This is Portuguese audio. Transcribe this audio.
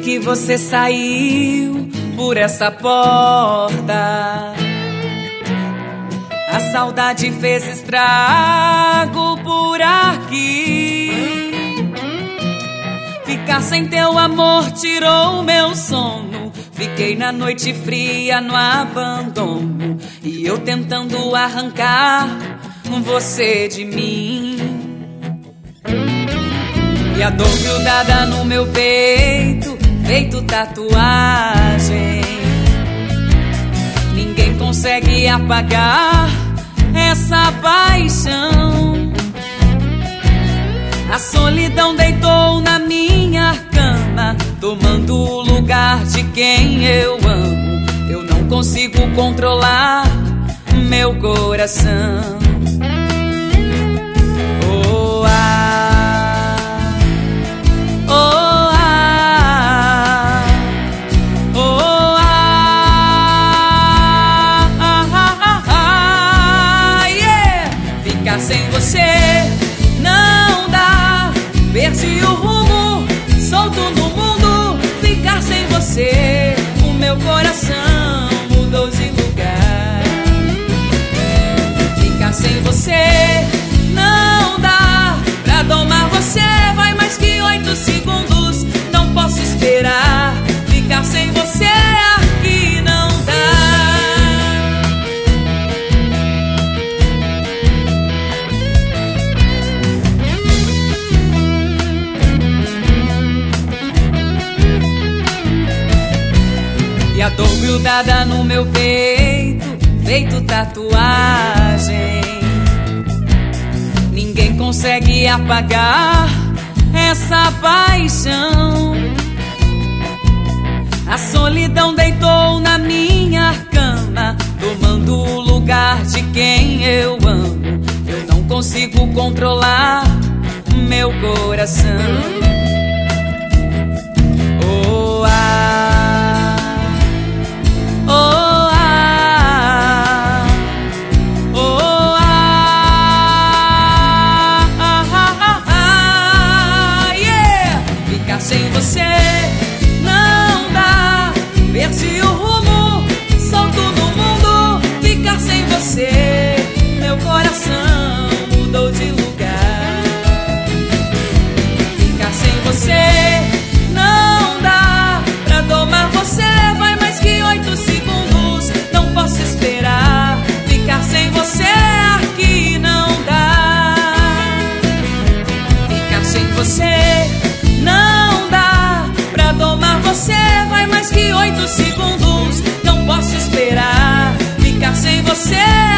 que você saiu por essa porta, a saudade fez estrago por aqui. Ficar sem teu amor tirou meu sono. Fiquei na noite fria no abandono, e eu tentando arrancar você de mim. E a dor grudada no meu peito, feito tatuagem. Ninguém consegue apagar essa paixão. A solidão deitou na minha cama, tomando o lugar de quem eu amo. Eu não consigo controlar meu coração. Oh, ah, oh, ah, oh, ah, ah, ah, ah, ah, yeah. Ficar sem você não dá, perdi o rumo, solto no mundo. Ficar sem você, o meu coração mudou de lugar. Ficar sem você não dá, pra domar você vai mais que 8 segundos. Não posso esperar, ficar sem você aqui não dá. E a dor grudada no meu peito, feito tatuagem. Ninguém consegue apagar essa paixão. A solidão deitou na minha cama, tomando o lugar de quem eu amo. Eu não consigo controlar meu coração. Oh, ah, oh, ah, oh, ah, ah, ah, ah, ah, yeah. Ficar sem você não dá, perdi o rumo, solto no mundo. Ficar sem você, meu coração mudou de lugar. Ficar sem você não dá, pra domar você vai mais que 8 segundos. Não posso esperar, ficar sem você aqui não dá. Ficar sem você não dá, pra domar você vai mais que 8 segundos. Não posso esperar, ficar sem você